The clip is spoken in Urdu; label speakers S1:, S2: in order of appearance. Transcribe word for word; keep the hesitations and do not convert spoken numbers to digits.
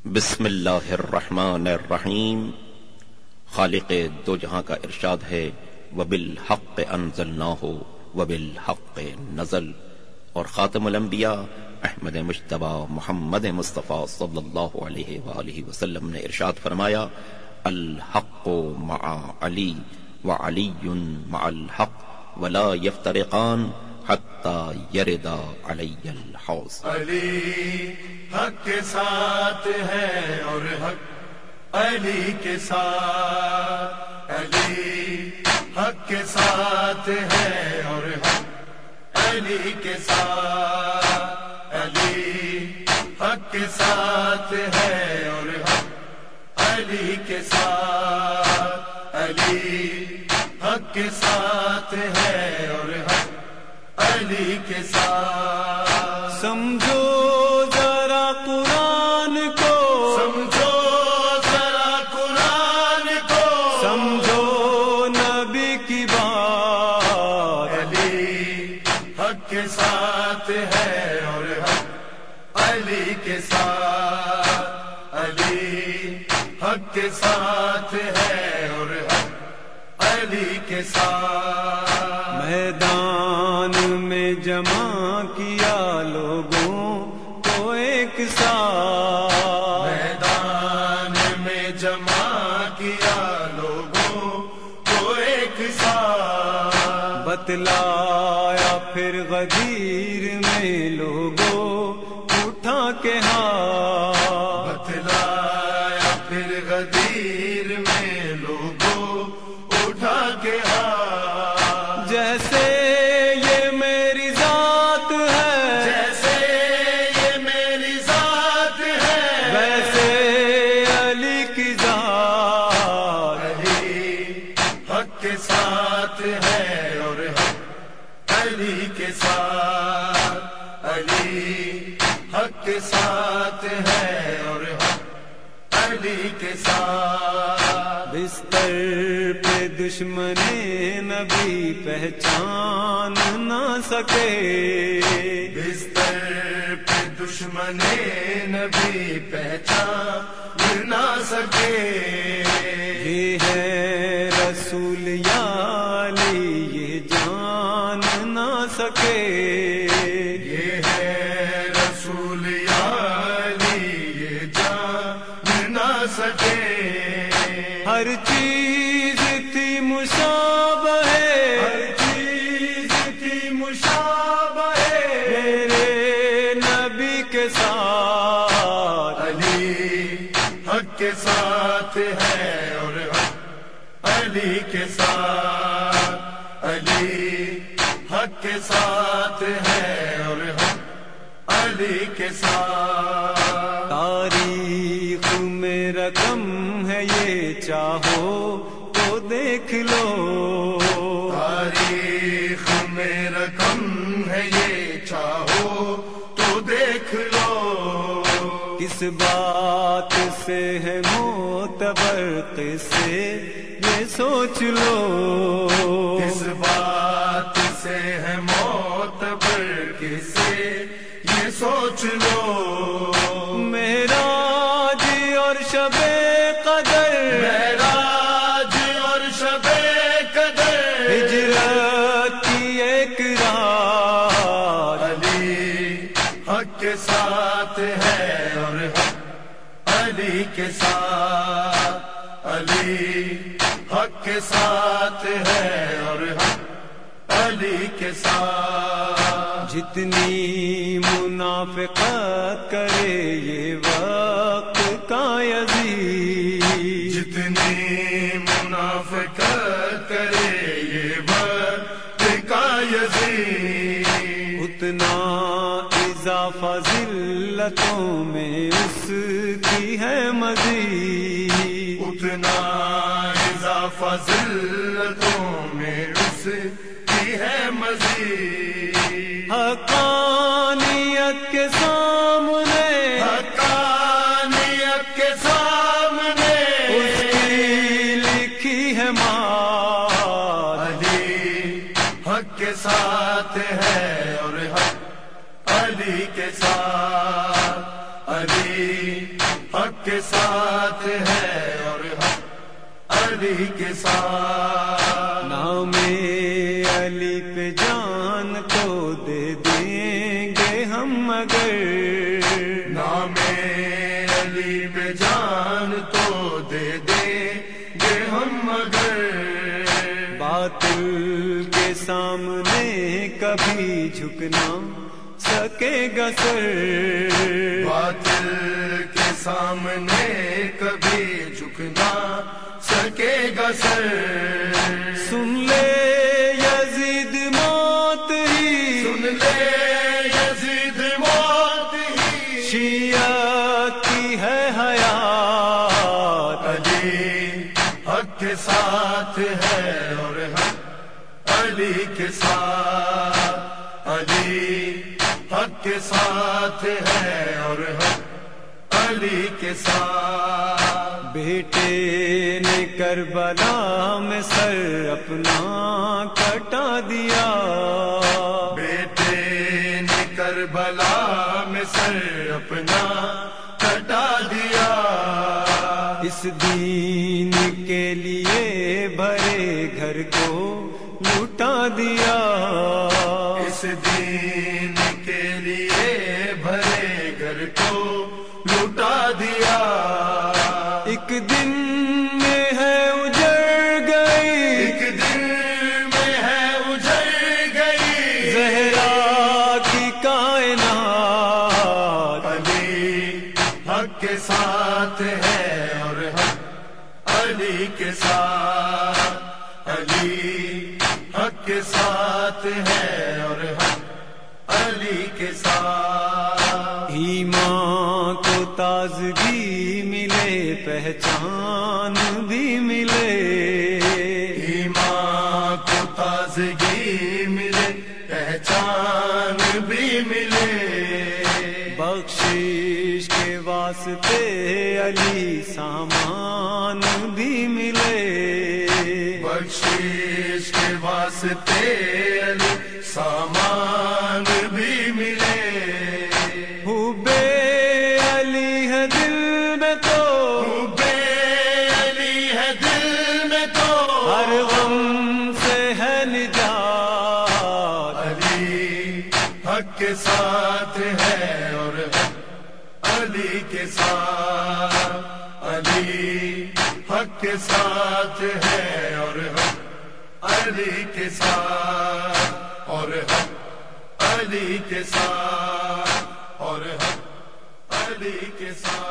S1: بسم اللہ الرحمن الرحیم۔ خالق دو جہاں کا ارشاد ہے وَبِالْحَقِّ أَنزَلْنَاهُ وَبِالْحَقِّ نزل، اور خاتم الانبیاء احمد مجتبی محمد مصطفیٰ صلی اللہ علیہ وآلہ وسلم نے ارشاد فرمایا الحق مع علی وعلی مع الحق ولا یفترقان حتی یردا علی الحوض۔
S2: علی حق کے ساتھ ہے اور حق علی کے ساتھ، علی حق کے ساتھ ہے اور حق علی کے ساتھ، علی حق کے ساتھ ہے اور حق علی کے ساتھ، علی حق کے ساتھ ہے اور حق علی کے ساتھ۔
S3: سمجھو ذرا قرآن کو،
S2: سمجھو ذرا قرآن کو،
S3: سمجھو نبی کی بات،
S2: علی حق کے ساتھ ہے اور حق علی کے ساتھ، علی حق کے ساتھ ہے اور حق علی کے ساتھ۔
S3: میدان میں جمع کیا لوگوں کو ایک ساتھ،
S2: میدان میں جمع کیا لوگوں کو ایک ساتھ،
S3: بتلایا پھر غدیر میں لوگوں اٹھا کے ہاتھ،
S2: بتلایا پھر غدیر میں لوگوں اٹھا کے ہاتھ۔
S3: جیسے یہ میری ذات ہے،
S2: جیسے یہ میری ذات ہے،
S3: ویسے علی کی ذات،
S2: علی حق کے ساتھ ہے اور حق علی کے ساتھ، علی حق کے ساتھ ہے اور حق علی کے ساتھ۔
S3: بستر پہ دشمن نبی پہچان نہ سکے،
S2: بستر پہ دشمن نبی پہچان نہ سکے،
S3: یہ ہے رسول یا علی یہ جان نہ سکے،
S2: یہ ہے رسول یا علی یہ جان نہ سکے۔
S3: ہر چیز تھی مشابہ
S2: ہر چیز تھی مشابہ
S3: میرے نبی کے ساتھ،
S2: علی حق کے ساتھ ہے اور حق علی کے ساتھ، علی حق کے ساتھ ہے اور حق علی کے ساتھ۔
S3: تاریخ میں رقم ہے یہ چاہو تو دیکھ لو،
S2: تاریخ میں رقم ہے یہ چاہو تو دیکھ لو،
S3: کس بات سے ہے معتبر قصے یہ سوچ لو،
S2: کس بات سے ہے معتبر کسے یہ سوچ لو۔
S3: معراج اور شب قدر،
S2: معراج اور شب قدر،
S3: ہجرت کی ایک رات،
S2: علی حق کے ساتھ ہے اور حق علی کے ساتھ، علی حق کے ساتھ ہے اور حق علی کے ساتھ۔
S3: جتنی منافقت کرے یہ وقت کا یزید،
S2: جتنی منافقت کرے یہ وقت کا یزید،
S3: اتنا اضافہ ذلتوں میں اس کی ہے مزید،
S2: اتنا اضافہ ذلتوں میں اس کی ہے مزید۔
S3: حقانیت کے سامنے،
S2: حقانیت کے سامنے
S3: اس کی لکھی ہے مات،
S2: علی حق کے ساتھ ہے اور حق علی کے ساتھ، علی حق حق کے ساتھ ہے اور حق علی کے ساتھ.
S3: نام علی پہ جان تو دے دیں گے ہم مگر
S2: نام علی پہ جان تو دے دیں گے ہم مگر
S3: باطل کے سامنے کبھی جھکنا سکے گا سر.
S2: باطل کے سامنے کبھی جھکنا سکے گا سر.
S3: سن لے یزید موت ہی
S2: سن لے یزید موت ہی
S3: شیعہ کی ہے حیات.
S2: علی حق کے ساتھ ہے اور حق علی کے ساتھ. علی حق کے ساتھ ہے اور حق علی کے ساتھ.
S3: بیٹے نے کربلا میں سر اپنا کٹا دیا.
S2: بیٹے نے کربلا میں سر اپنا کٹا دیا.
S3: اس دین کے لیے بھرے گھر کو لٹا دیا.
S2: اس دین کے لیے بھرے گھر کو لٹا دیا.
S3: ایک دن میں ہے اجڑ گئی
S2: ایک دن میں ہے اجڑ گئی
S3: زہرا کی کائنات.
S2: علی حق کے ساتھ ہے اور حق علی کے ساتھ. علی حق کے ساتھ ہے اور حق علی کے ساتھ.
S3: ایمان کو تازگی ملے پہچان بھی ملے.
S2: ایمان کو تازگی ملے پہچان بھی ملے.
S3: بخشش کے واسطے علی سامان بھی ملے.
S2: بخشش کے واسطے علی سامان بھی ملے.
S3: حبے علی ہے دل میں تو
S2: حبے علی ہے دل میں تو
S3: ہر غم سے ہے نجات.
S2: علی حق کے ساتھ ہے اور حق علی کے ساتھ. علی حق کے ساتھ ہے اور حق علی کے ساتھ اور حق علی کے ساتھ اور حق علی کے ساتھ.